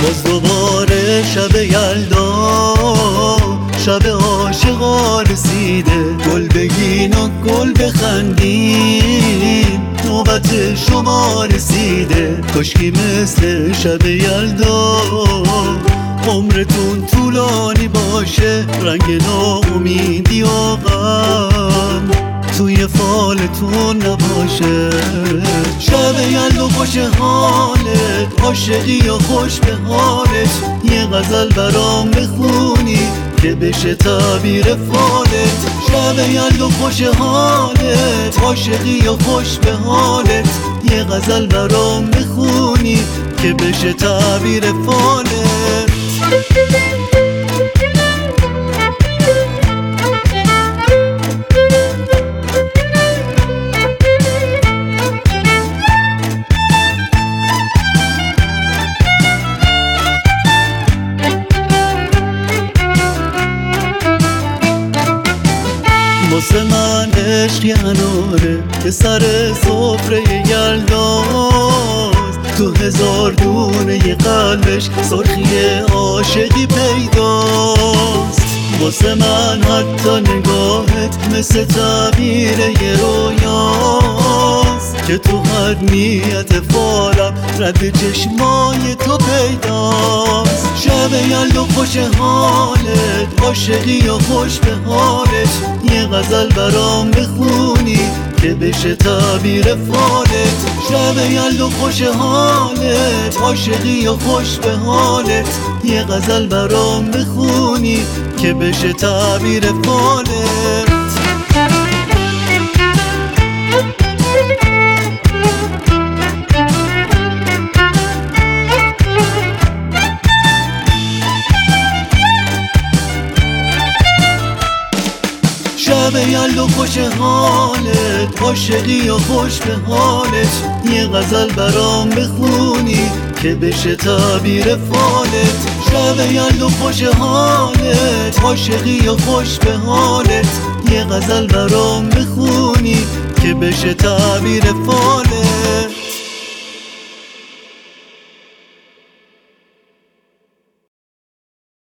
باز دوباره شب یلدا، شب عاشقا رسیده. گل بگین و گل بخندیم، نوبت شما رسیده. کاشکی مثل شب یلدا عمرتون طولانی باشه. رنگ ناامیدی و غم توی فالتون نباشه. شب یلدا خوش حالت، عاشقی و خوش به حالت. یه غزل برام بخونی که بشه تعبیر فالت. شب یلدا خوش حالت، عاشقی و خوش به حالت. یه غزل برام بخونی که بشه تعبیر فالت. واسه من عشق یه اناره که سر سفره یلداست. تو هزار دونه یه قلبش سرخی عاشقی پیداست. واسه من حتی نگاهت مثل تعبیر یه رویاست که تو حتمیت فالم رد چشمای تو پیداست. شب یلدا خوش حالت، عاشقی و خوش به حالت. یه غزل برام بخونی که بشه تعبیر فالت. شب یلدا خوش حالت، عاشقی و خوش به حالت. یه غزل برام بخونی که بشه تعبیر فالت. شب یلدا خوش حالت، عاشقی و خوش به حالت. یه غزل برام بخونی که بشه تعبیر فالت. شب یلدا خوش حالت، عاشقی و خوش به حالت. یه غزل برام بخونی که بشه تعبیر فالت.